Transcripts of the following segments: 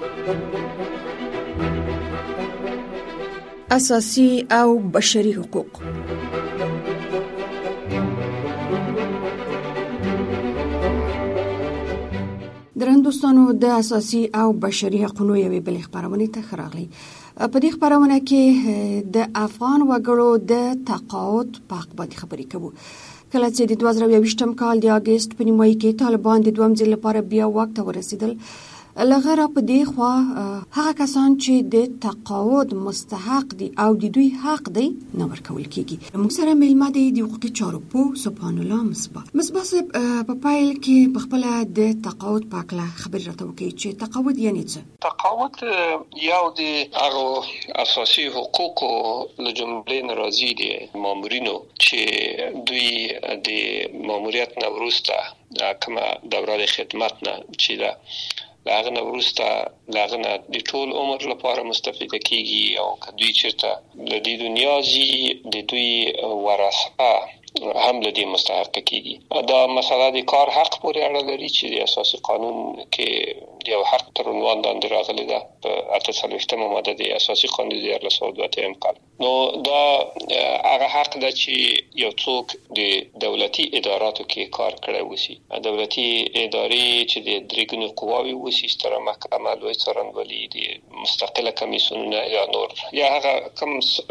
اساسي او بشري حقوق. درندوستانو د اساسي او بشري حقوقو یوې بلې خبرونه ته خراغلي. په دې خبرونه کې د افغان وګړو د تقاعد په اړه باندې خبرې کوو. کله چې د 2022م کال د اگست په نیمایي کې طالبان د دویم ځل لپاره بیا واک ته ورسېدل، لغره په دې خوا هغه کسان چې د تقاعد مستحق دي او د دوی حق دی نه ورکول کیږي. موږ سره میلمه دی د حقوقي چارو په سبحان الله مصباح په پایل کې په خپل د تقاعد په اړه خبرې راته وکړي چې تقاعد یعنی څه؟ تقاعد یو د هغه اساسي حقوقو له جملې نه راځي د مامورینو چې دوی د ماموریت نه وروسته کومه دوره د خدمت نه چې دا هغه نه وروسته هغه نه د ټول عمر لپاره مستفیده کیږي او کدوې چیرته د دې دنیا زی د دوی ورثه هم لدی مستحق کیږي. دا مسله د کار حق پورې اړه لري چې د اساسي قانون کې یو حق تر عنوان لاندې راغلی ده په 48مه ماده د اساسي قانون د 1902 کال. نو دا هغه حق ده چې یو څوک د دولتي اداراتو کې کار کړی وسی. دولتي ادارې چې د درېګونو قواوي وسی ستره محکمه، لوی څارنوالي، د مستقله کمیسیونونه یا نور یا هغه کوم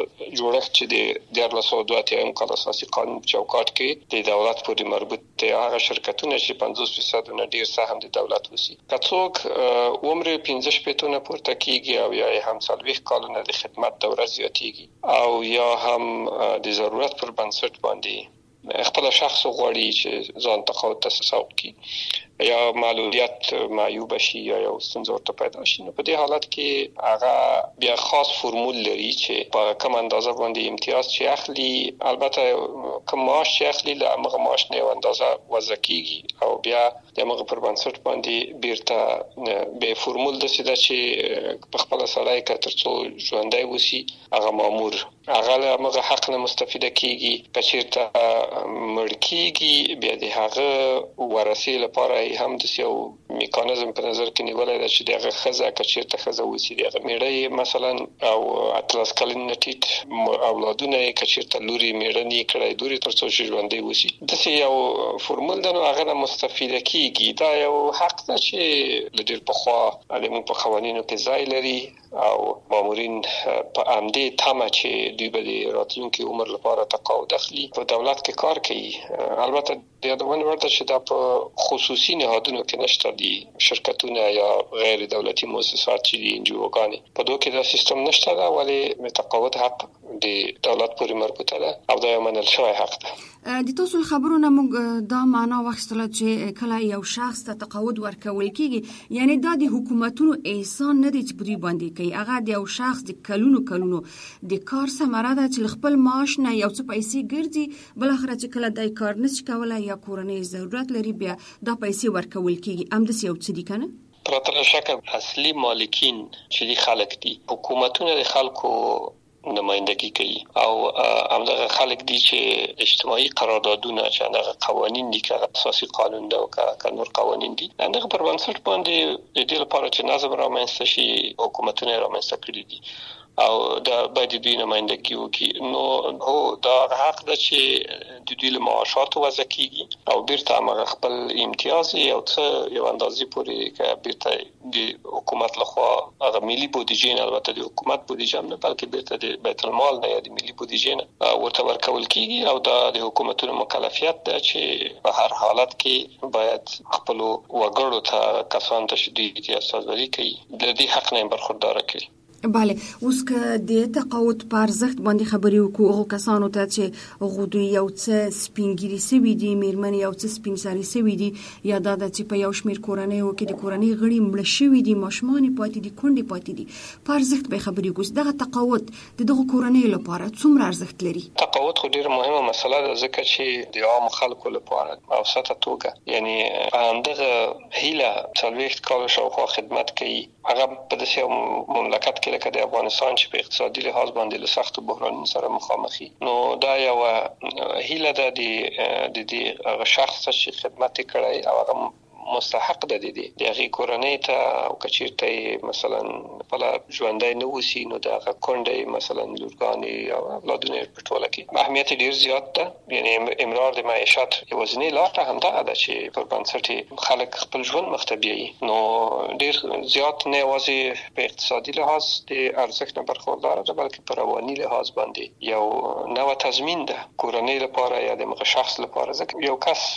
جوړښت چې د 1902 کال اساسي قانون چوکاټ کې د دولت پورې مربوط دي، هغه شرکتونه چې 50% نه ډیر سهم د دولت وسی. کڅوک عمر 15 نه پورته کیږي او یا هم 40 کالونه د خدمت دوره زیاتیږي او یا هم د ضرورت پر بنسټ باندې خپل شخص غواړي چې ځان تقاعد تصوب کړي یا معلولیت معیوب شي یا یو ستونزه ورته پیدا شي، نو په دې حالت کې هغه بیا خاص فرمول لري چې په کوم اندازه باندې امتیاز چې اخلي، البته کوم معاش چې اخلي له هغه معاش نه اندازه وضع کیږي او بیا د هغه پر بنسټ باندې بیرته به فرمول د سیده چې په خپل سړی کې ترڅو ژوندۍ وسی هغه مامور هغه له هغه حق نه مستفیده کیږي، کچیرته مړ کیږي بیا د هغه ورثه لپاره هم د یو میکانیزم په نظر کې نیولای دی چې دغه خزه کچیرته خزه وسی دغه میړی مثلا او اتلس کلن نټیټ اولادونه کچیرته لوري میړنی کړای دوری ترڅو ژوندۍ وسی. د یو فرمول دنو هغه نه مستفیده کیږي. دا یو حق ده چې لدیر په خوا علمي په قوانینو کې ځای لري او مامورین په امدې تمه چې دوی به راتلونکي عمر لپاره تقاعد اخلي په دولت کې کار کوي. البته د یادونه ورته چې دا په خصوصي نهادونو کې نشته دي، شرکتونه یا غیر دولتي مؤسسات چې دي انجوګانې په دوی کې دا سیستم نشته دا، ولی تقاعد حق د دولت پورې مربوطه ده او دا یو منل شوی حق ده. د تاسو خبرونه موږ دا معنا واخیستله چې کله یو شخص ته تقاعد ورکول کیږي، یعنی دا د حکومتونو احسان نه دی چې په دوی باندې کوي، هغه د یو شخص د کلونو د کار ثمره ده چې خپل معاش نه یو څه پیسې ګرځي، بل اخر چې کله دای کار نشي کولای یا کورنۍ ضرورت لري بیا دا پیسې ورکول کیږي. ام د یو څه دي کنه؟ پرته شک اصلي مالکین چې دي خلک دي، حکومتونه د خلکو نمایندګي کوي او همدغه خلک دي چې اجتماعي قراردادونه چې هغه قوانين دي که اساسي قانون ده او که نور قوانين دي هغه پر بنسټ باندې د دې لپاره چې نظم رامنځته شي حکومتونه رامنځته کړي دي او دا باید دوی نمایندګي وکړي. نو هو دا حق ده چې د دوی له معاشاتو وضع کیږي او بیرته هغه خپل امتیاز یو څه یو اندازې پورې که بیرته د حکومت لخوا هغه ملي بودیجه نه، البته د حکومت بودیجه نه بلکې بیرته د بیت المال نه یا د ملي بودیجه نه ورته ورکول کیږي او دا د حکومتونو مکلفیت ده چې په هر حالت کې باید خپل وګړو ته کسان ته شدید استازولي کوي د دې حق نه برخوردار کړي. بله، اوس که د تقاعد په ارزښت باندې خبرې وکړو، هغو کسانو ته چې هغوی دوی یو څه سپینګیري سوي دي، میرمنې یو څه سپین سرې سوي دي، یا دا ده چې په یو شمېر کورنیو کې د کورنۍ غړي مړه شوي دي، ماشومان یې پاتې دي، کونډې پاتې دي، په ارزښت به خبرې وکړو. دغه تقاعد د دغو کورنیو لپاره څومره ارزښت لري؟ تقاعد خو ډېره مهمه مسله ده ځکه چې د عام خلکو لپاره په اوسطه توګه یعنی همدغه هیله 40 کال شاوخوا خدمت کوي، هغه په داسې مملکت کې لکه د افغانستان چې په اقتصادي لحاظ باندې له سخت بحرانونو سره مخامخي، نو دا یو هیله ده د دې شخص چې خدمت کړی او هغه مستحق ده دي هغه کورنۍ ته او کچیرته مثلا بل ژوندۍ نه وسی نو دا کونډې مثلا لورګانی او اولادونه په ټوله کې اهمیت ډیر زیات ده یعنی امرار د معیشت وزنی لاره هم ده چې پر بنسټ خلک خپل ژوند مختبیي نو ډیر زیات نه وازي په اقتصادي لحاظ د ارزښت نه برخوردار ده بلکې په رواني لحاظ باندې یو نو تضمین ده کورنۍ لپاره یا د شخص لپاره ځکه یو کس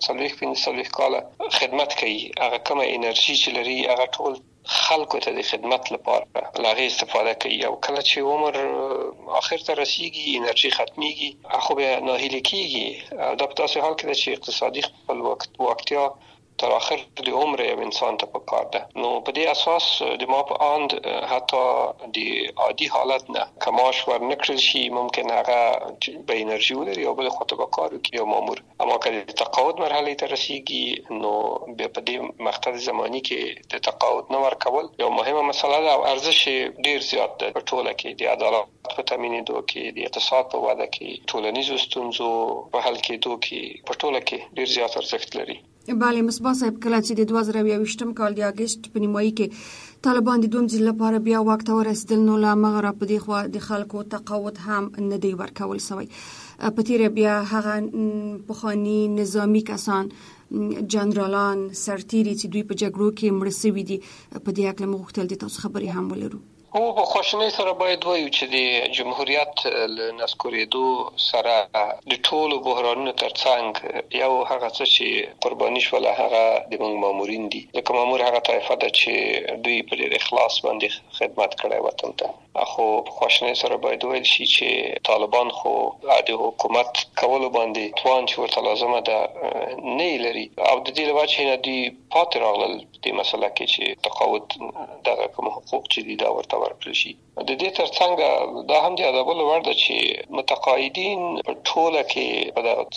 45 کاله خدمت کوي هغه کومه انرژي چې لري هغه ټول خلکو ته د خدمت لپاره لاغي استفاده کوي او کله چې عمر اخر ته رسیږي انرژي ختميږي خو به ناهیلي کیږي دا په تاسو حال کې چې اقتصادي خپل وقتیا تر اخر د عمر یو انسان ته پکار ده نو په دې اساس د ما په اند حتی د عادي حالت نه کماش ورنکړل شي ممکن هغه به انرژي ولري او بل خطر کار کوي او مامور اما کله تقاعد مرحله ته رسیږي نو په دې مقطع زماني کې د تقاعد نه ورکول یو مهمه مسله ده او ارزش ډیر زیات ده په ټوله کې د عدالت په تامینېدو کې د اقتصاد په وده کې ټولنیزو ستونزو په حل کېدو کې په ټوله کې ډیر زیات ارزښت لري. بله مصباح صاحب کله چې د 2022 کال د اگست په نیمایي کې طالبان د دوم ځل لپاره بیا وخت ورسېدل نو لا مغرب په دې خوا د خلکو تقاعد هم نه دی ورکول شوی په تیر بیا هغه پخوانی نظامی کسان جنرالان سرتیري چې دوی په جګړو کې مړ شوي دي په دې اړه موږ غوښتل دي تاسو خبري هم ولرو. او په خوشنۍ سره باید وایو چې د جمهوریت له نسکورېدو سره د ټولو بحرانونو ترڅنګ یو هغه څه چې قرباني شول هغه د موږ مامورین دي لکه مامور هغه طایفه ده چې دوی په ډېر اخلاص باندې خدمت کړی وطن ته خو په خوشنۍ سره باید ویل شي چې طالبان خو د حکومت کولو باندې توان چې ورته لازمه ده نه لري او د دې لپاره چې دوی پاتې راغلل د مسله کې چې تقاعد دغه کوم حقوق چې دي دا ورته ورکړل شي د دې ترڅنګ دا هم د ادبولو ور ده چې متقاعدین په ټوله کې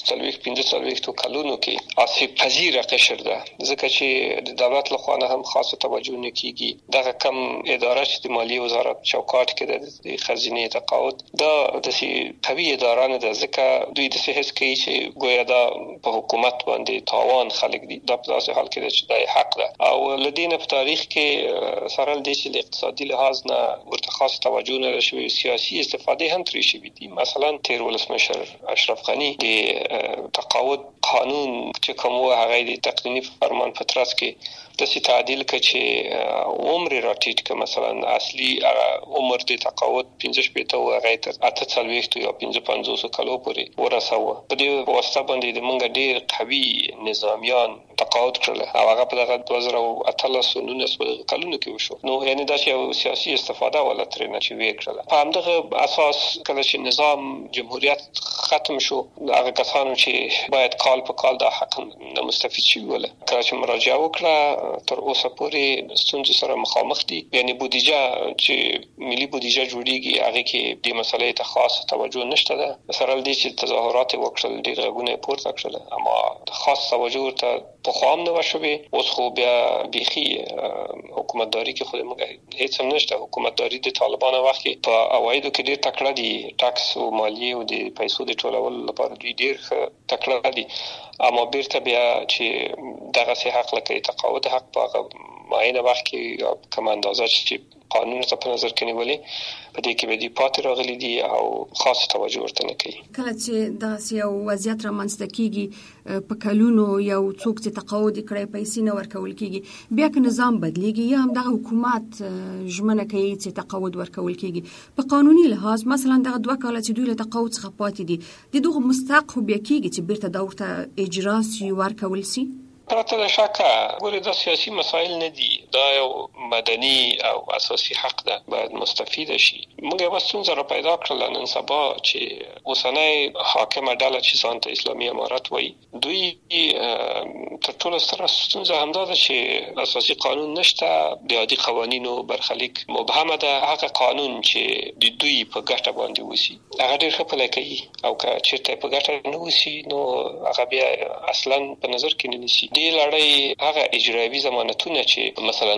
په 15 کلونو کې آسیب پذیر قشر ده ځکه چې د دولت لخوا نه هم خاصه توجه نه کیږي دغه کم اداره چې د مالیې وزارت چوکاټ کې د خزینه تقاعد دا د قوي اداره نه ده ځکه دوی د حس کوي چې گویا دا په حکومت باندې تاوان خلک دي دا په داسې حال کې ده چې دا حق ده او لدينا په تاریخ کې سره د دې اقتصادي لحاظ نه ورته خاص توجه نه شوی سیاسي استفاده هم ترې شوی دي مثلا تیر ولسمشر اشرف غنی د تقاعد قانون چې کوم هغه د تقنینی فرمان په ترڅ کې د تعدیل کچې عمر راټیټ ک مثلا اصلي عمر د تقاعد 15 او هغه تر 48 یا 55 کلو پورې ورساوه په دې واسطه باندې د مونږ ډېر قوي نظامیان تقاعد کړل او هغه په دغه 2019 کلونو کې وشو نو یعنی دا یو سیاسي استفاده ولا تر نه چې وکړه په همدغه اساس کله چې نظام جمهوریت ختم شو هغه کسانو چې باید کال په کال د حق نه مستفید شي ولا کله چې مراجعه وکړه تر اوسه پورې ستونزې سره مخامخ دي یعنی بودیجه چې ملي بودیجه جوړیږي هغه کې د مسلې ته خاص توجه نشته ده سره د چې تظاهرات وکړل ډیر غوونه پورته کړل اما خاص توجه ته په خام نه وشوي اوس خو بیا بيخي حکومتداري کې خو موږ هیڅ هم نشته حکومتداري د طالبانو وخت کې په اوایدو کې ډیر تکړه دي ټاکس او مالیه او د پیسو د ټولولو لپاره دوی ډیر تکړه دي اما بیرته بیا چې دغه سي حق لکه تقاعد حق په معینه وخت کې کوم اندازه چې قانون ته په نظر کې نیولې په دې کې به دي پاتې راغلي دي او خاص توجه ورته نه کوي کله چې دغه یو وضعیت رامنځته کیږي په کلونو یو څوک چې تقاعد کړي پیسې نه ورکول کیږي بیا که نظام بدلیږي یا هم دغه حکومت ژمنه کوي چې تقاعد ورکول کیږي په قانوني لحاظ مثلا دغه 2 کال چې دوی له تقاعد څخه پاتې دي د دغه مستحق بیا کیږي چې بیرته دا ورته اجرا شي ورکول شي پرته له شکه ګوره د سیاسي مسایل نه دي دا یو مدني او اساسي حق ده باید مستفید شي موږ یو ستونزه را پیدا کړل نن سبا چې اوسنۍ حاکمه ډله چې ځان ته اسلامي امارت وایي دوی تر ټولو ستره ستونزه همدا ده چې اساسي قانون نشته د عادي قوانینو برخلیک مبهمه ده هغه قانون چې د دوی په ګټه باندې وسی هغه ډېر ښه پلی کوي او که چېرته په ګټه نه وسی نو هغه بیا اصلا په نظر کې نه نیسي د لړۍ هغه اجرایي ضمانتونه چې مثلا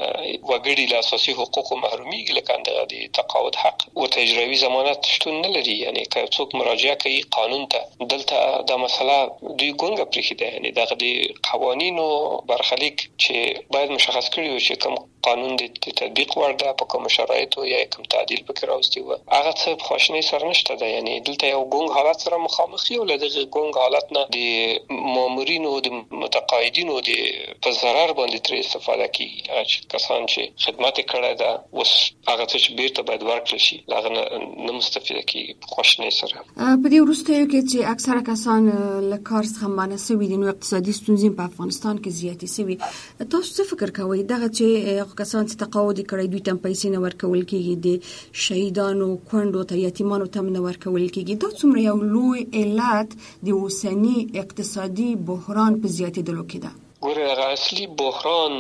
ک وګړي له اساسي حقوقو محرومیږي لکه د تقاعد حق ورته اجرایي ضمانت شتون نه لري. یعنی که څوک مراجعه کوي قانون ته دلته دا مسله دوی ګونګه پرېښې ده. یعنی دغه د قوانینو برخلیک چې باید مشخص کړي وي چې کوم قانون د تطبیق وړ ده په کوم شرایطو یا کوم تعدیل پکې راوستي و هغه څه خواشنۍ سره نشته ده. یعنی دلته یو ګونګ حالت سره مخامخ یو له دغه ګونګ حالت نه د مامورینو د متقاعدینو د په ضرر باندې تر استفاده کوي. کسان چې خدمت کړی ده اوس هغه څه بیرته باید ورکړل شي هغه نه مستفیده کیږي په خواشنۍ سره. په دې وروستیو کې چې اکثره کسان له کار څخه منع شوي دي نو اقتصادي ستونزې په افغانستان کې زیاتې شوي. تاسو څه فکر کوئ دغه چې کسان چې تقاعد کړي دوی ته پیسې نه ورکول کیږي د شهیدانو کونډو ته یتیمانو ته نه ورکول کیږي دا څومره یو لوی علت د اوسنی اقتصادي بحران په زیاتېدلو کې ده؟ ګوره هغه اصلي بحران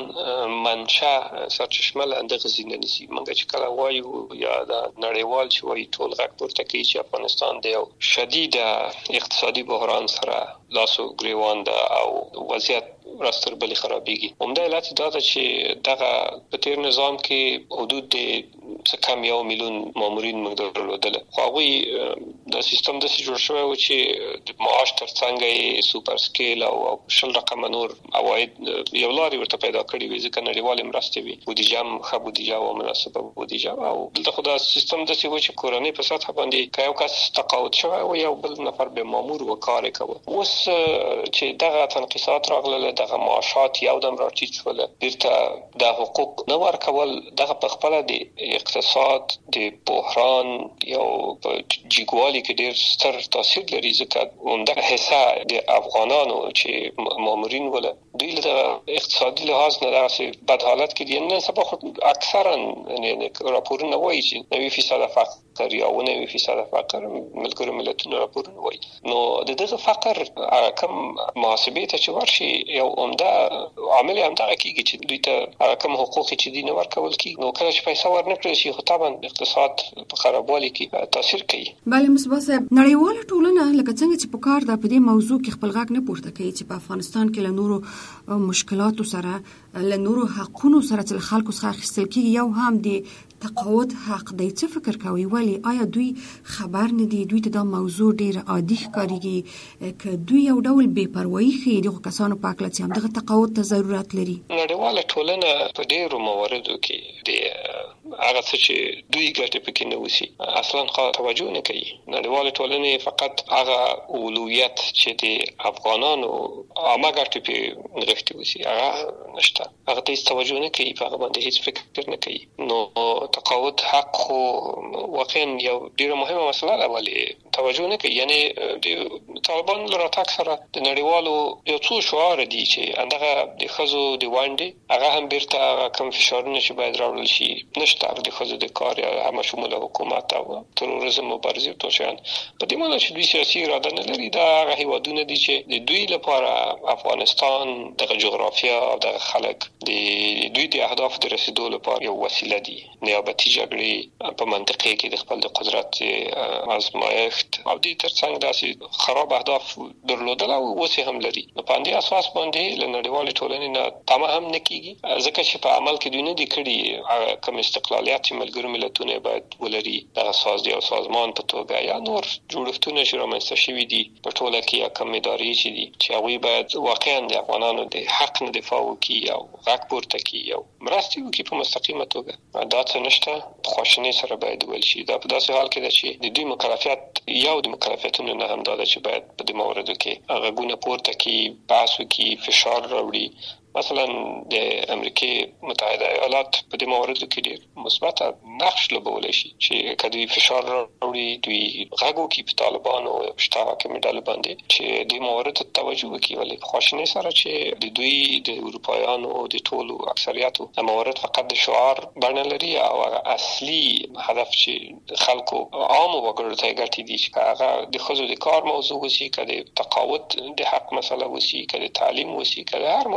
منشأ سرچشمه لاندې غزینه نسی منګه چې کله وایو یا د نړیوال چې وایي ټول غږ پورته کوي چې افغانستان د یو شدید اقتصادي بحران سره لاسو ګریوان ده او وضعیت راستر بلی خرابېږي. همدا علت دا ده چې دغه په تیر نظام کې حدود د کم 1 میلیون مامورین موږ درلودل. خو هغه د سیستم د جوړ شوی و چې د معاش ترڅنګ سوپر سکیل او شل رقم نور عواید یو لاري ورته پیدا کړی وي ځکه نړیوال مرستې وي بودیجه هم ښه بودیجه او مناسبه بودیجه او دلته خو دا سیستم د څه و چې کورنۍ په سطح باندې که یو کس تقاعد شوی او یو بل نفر به مامور وکړ کوي. اوس چې دغه تنقیصات راغله دغه معاشات یو دم راټیټ شول بیرته د حقوق نه ورکول دغه په خپل د اقتصاد د بحران یو جګوالي کې ډیر ستر تاثیر لري ځکه همدغه حصہ د افغانانو چې مامورین ول دوی له اقتصادي لحاظ نه داسې بد حالت کې دي. نه سبا خو اکثرا یعنی راپورونه وایي چې 90% فقر یا 90% فقر ملګرو ملتونو راپورونه وایي نو دغه فقر کم محاسبه ته چې ورشي یو عمده عامل هم دا کیږي چې دوی ته کم حقوق چې دي نه ورکول کیږي نو کله چې پیسې ورنکړي شي خو طبعا اقتصاد په خرابوالي کې تاثیر کوي. بله مصباح صاحب نړیواله ټولنه لکه څنګه چې په کار ده په دې موضوع کې خپل غږ نه پورته کوي چې په افغانستان کې له نورو مشکلاتو سره له نورو حقونو سره چې خلکو څخه اخیستل کیږي یو هم د تقاعد حق دی. څه فکر کوي ولی آیا دوی خبر نه دي دوی ته دا موضوع ډیر عادي ښکاريږي که دوی یو ډول بے پروايي ښيي د کسانو په اړه چې همدغه تقاعد ته ضرورت لري؟ نړیواله ټولنه په ډیرو مواردو کې د هغه څه چې دوی ګټه پکې نه وسی اصلا خو توجه نه کوي. نړیواله ټولنه فقط هغه اولویت چې د افغانانو عامه ګټه په نغښتي وسی هغه نشته هغه ته توجه نه کوي په هغه باندې هیڅ فکر نه کوي. نو تقاعد حق خو واقعا یو ډیره مهمه مسله ده ولی توجه نه کوي. یعنی د طالبان لراتک سره د نړیوالو یو څو شعار دي چې اندغه د خزو د وانډي هغه هم بیرته کم فشارونه چې باید راوړل شي نشته د خزو د کار یا هم شمول حکومت او تروریزم مبارزه او توشان په دې معنی چې دوی سیاسي اراده نه لري. دا هغه هیوادونه دي چې د دوی لپاره افغانستان د جغرافیا او د خلک د دوی د اهداف د رسیدو لپاره یو وسیله دي. نیابتي جګړې په منطقه کې د خپل قدرت آزمایښت او د ترڅنګ داسې خراب اهداف درلودل او اوس هم لري. په دې اساس باندې له نړیوال ټولنې نه تمه هم نکېږي ځکه چې په عمل کې دوی نه دي کړي کوم استقلالیت چې ملګرو ملتونه باید ولري د اساس دی او سازمان په توګه یا نور جوړښتونه چې رامنځته شوي دي په ټوله کې یا کوم ادارې چې دي چې هغه باید واقعا د افغانانو د حق نه دفاع وکړي او غږ پورته کړي او مرستې وکړي په مستقیمه توګه. دا څه نشته خواشنۍ سره باید ول شي. دا په داسې حال کې ده چې د دوی مکلفیت یو د مکلفیتونو نه هم دا ده چې باید په دې موردو کې هغه ګونه پورته کړي بحث وکړي فشار راوړي. مثلا د امریکای متحده ایالات په دې موردو کې ډېر مثبت نقش لوبولی شي چې کدی فشار راوړي دوی غږ وکړي په طالبانو او شته حاکم ډلې باندې چې دې موردو ته توجه وکړي. ولې خواشنۍ سره چې د دوی د اروپایانو او د ټولو اکثریتو موارد فقط د شعار بڼه لري او اصلي هدف چې خلکو عام وګړو ته ګټي دي چې هغه د خزو د کار موضوع وسی کده تقاعد د حق مسله وسی کده تعلیم وسی کده هر مورد وسی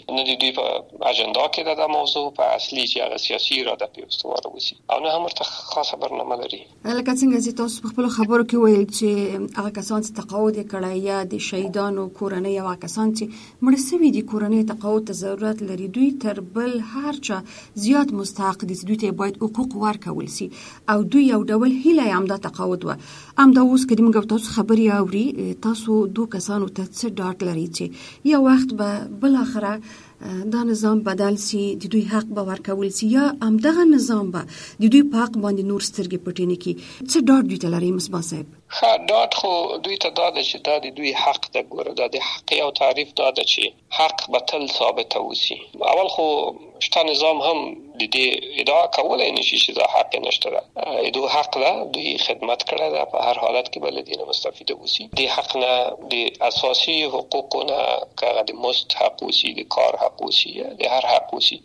وسی، نه د دوی په اجنډا کې د موضوع په اصلي چې هغه سیاسي اراده په استواره وسی، او نه هم ورته خاصه برنامه لري. لکه څنګه چې تاسو په خپل خبرو کې ویل چې هغه کسان چې تقاعد کړي یا د شهیدانو کورنۍ او کسان چې مړ شوي دي کورنۍ تقاعد ته ضرورت لري، دوی تر بل هر چا زیات مستحق دي، دوی ته باید حقوق ورکول شي او دوی یو ډول هیله هم د تقاعد و هم دا اوس کدي موږ تاسو خبري اوري، تاسو دوه کسانو ته څه ډاټ لري چې یو وخت به بل اخره دا نظام بدل سي، د دوی حق به ورکول سي، یا هم دغه نظام به د دوی په حق باندې نور سترګې پټې نه کی. څه ډاټ دوی ته لري مصباح صاحب؟ ډاټ خو دوی ته دا ده چې دا د دوی حق ده. ګوره دا د حق یو تعریف دا ده چې حق به تل ثابت وسی. اول خو شته نظام هم د دې ادعا کولای نشي چې دا حق نشته ده، دوی حق ده، دوی خدمت کړی ده، په هر حالت کې بل دینه مستفید وسی. د حق نه د اساسي حقوقونه کغه د مست حق وسی، د کار حق وسی، د هر حق وسی،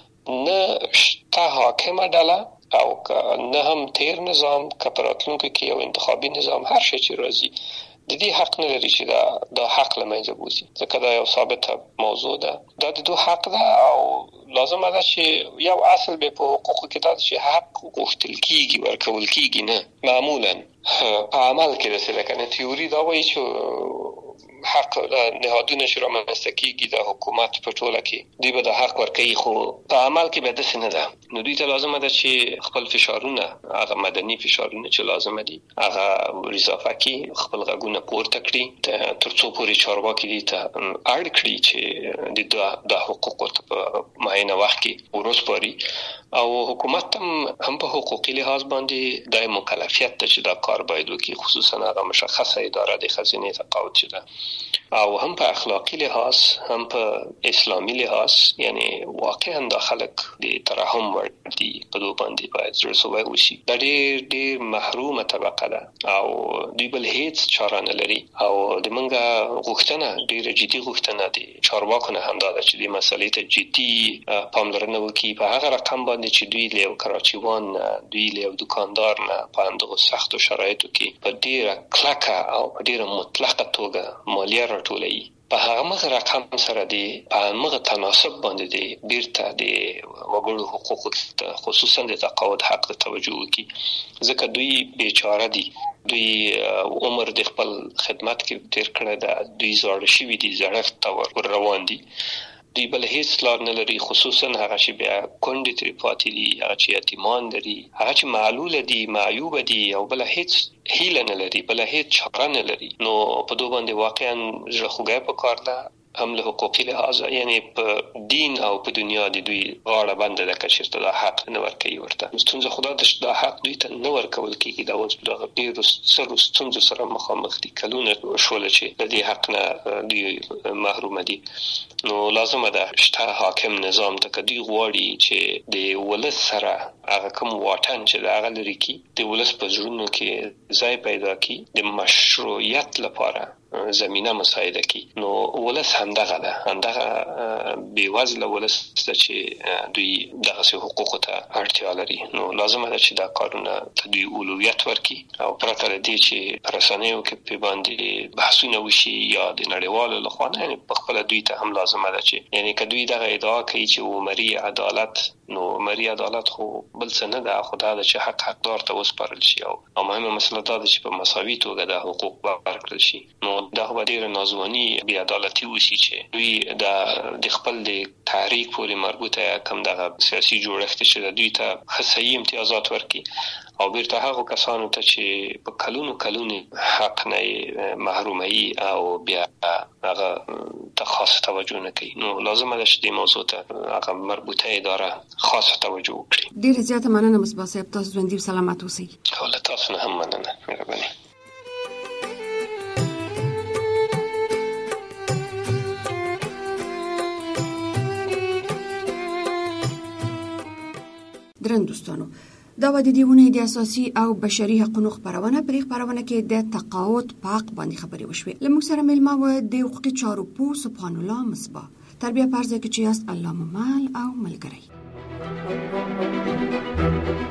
نه شته حاکمه ډله او نه هم تیر نظام کپراتلونکو کې یو انتخابي نظام، هر شي چې راځي د دې حق نه لري چې دا حق لمنځه بوزي، ځکه دا یو ثابت موضوع ده. دا د دوه حق ده او لازم ده چې یو اصل به په حقوقو کې دا چې حق غوښتل کیږي، ورکول کیږي، نه معمولا په عمل کې رسېده. کنه تیوري دا وایي چې حق نهادونه چې رامنځته کیږي د حکومت په ټوله کې دوی به د حق ورکوي، خو په عمل کې به داسې نه ده. نو دوی ته لازمه ده چې خپل فشارونه، هغه مدني فشارونه چې لازمه دي، هغه اضافه کړي، خپل غږونه پورته کړي تر څو پورې چارواکي دي ته اړ کړي چې د حقوقو په معینه وخت کې ورسپاري، او حکومت هم په حقوقي لحاظ باندې د مکلفیت ته چې دا کار باید وکړي، خصوصا هغه مشخصه اداره د خزینه تقاعد شده، او هم په اخلاقی لحاظ، هم په اسلامی لحاظ، یعنی واقعا د خلک د ترحم ور دي په دوه باندې باید رسوي وشي. د ډېر محرومه طبقه ده او دوی بل هیڅ چاره نه لري، او د منګه غوښتنه ډېر جدي غوښتنه دي چارواکو نه هم دا چې د مسلې ته جدي پاملرنه وکړي په هغه رقم باندې چې دوی له کراچیوان، دوی له دکاندار نه په اندغه سختو شرایطو کې په ډېر کلکه او په ډېر مطلقه توګه مالیه راټولوي، په هغه رقم سره دی په هغه تناسب باندې دی بیرته د وګړو حقوق خصوصا د تقاعد حق ته توجه وکړي، ځکه دوی بیچاره دي، دوی عمر د خپل خدمت کې تیر کړی ده، دوی زاړه شوي دي، زړښت ته ور روان دي، دوی بل هیڅ لار نه لري، خصوصا هغه چې بیا کونډې ترې پاتې دي، هغه چې یتیمان لري، هغه چې معلول دي، معیوب دي، او بل هیڅ هیله نه لري، بل هیڅ چاره نه لري. نو په دوه باندې واقعا زړه خوږی پکار ده، هم له حقوقي لحاظ، یعنی په دین او په دنیا د دوی غاړه بنده ده که چېرته دا حق نه ورکوي ورته. ستونزه خو دا ده چې دا حق دوی ته نه ورکول کېږي، دا اوس په دغه ډېرو سرو ستونزو سره مخامخ دي، کلونه شوله چې د دې حق نه دوی محرومه دي. نو لازمه ده شته حاکم نظام ته که دوی غواړي چې د ولس سره هغه کوم واټن چې د هغه لري کړي، د ولس په زړونو کې ځای پیدا کړي، د مشروعیت لپاره زمینه مساعده کی. نو ولس همدغه ده، همدغه بیوزله ولس ده چې دوی دغه حقوق ته اړتیا لري. نو لازمه ده چې دا کارونه ته دوی اولویت ورکړي، او پرته له دې چې په رسنیو کې په باندې بحثونه وشي یا د نړیوالو لخوا نه، یعنی په خپل دوی ته هم لازمه ده چې یعنی که دوی دغه ادعا کوي چې عمري عدالت، نو عمري عدالت خو بل څه نه ده، خو دا ده چې حق حقدار ته وسپارل شي، او مهمه مسله دا ده چې په مساوي توګه د حقوق ورکړل شي. نو دا خو ډېر نازواني بې عدالتي وشي چې دوی د خپل د تحریک پورې مربوطه کوم دغه سیاسي جوړښت چې دوی ته خصوصي امتیازات ورکړي، او بیرته هغه کسانو ته چې په کلونو حق نه محرومي او بیا هغه ته خاص توجه نه کوي. نو لازمه ده چې د موضوع ته هغه مربوطه اداره خاص توجه وکړي. ډېر زیاته مننه مصباح صاحب، تاسو ژوندي سلامت اوسئ. له تاسو نه هم مننه، مهرباني. درنو دوستانو، دا و د دیونه د اساسي او بشري حقوقو خبرونه په خبرونه کې د تقاعد په حق باندې خبرې وشوې. لمږ سره ملما و د حقوقي چارو پو سبحان الله مصباح تربیه پرځه کې چې است الله ممال او ملګری.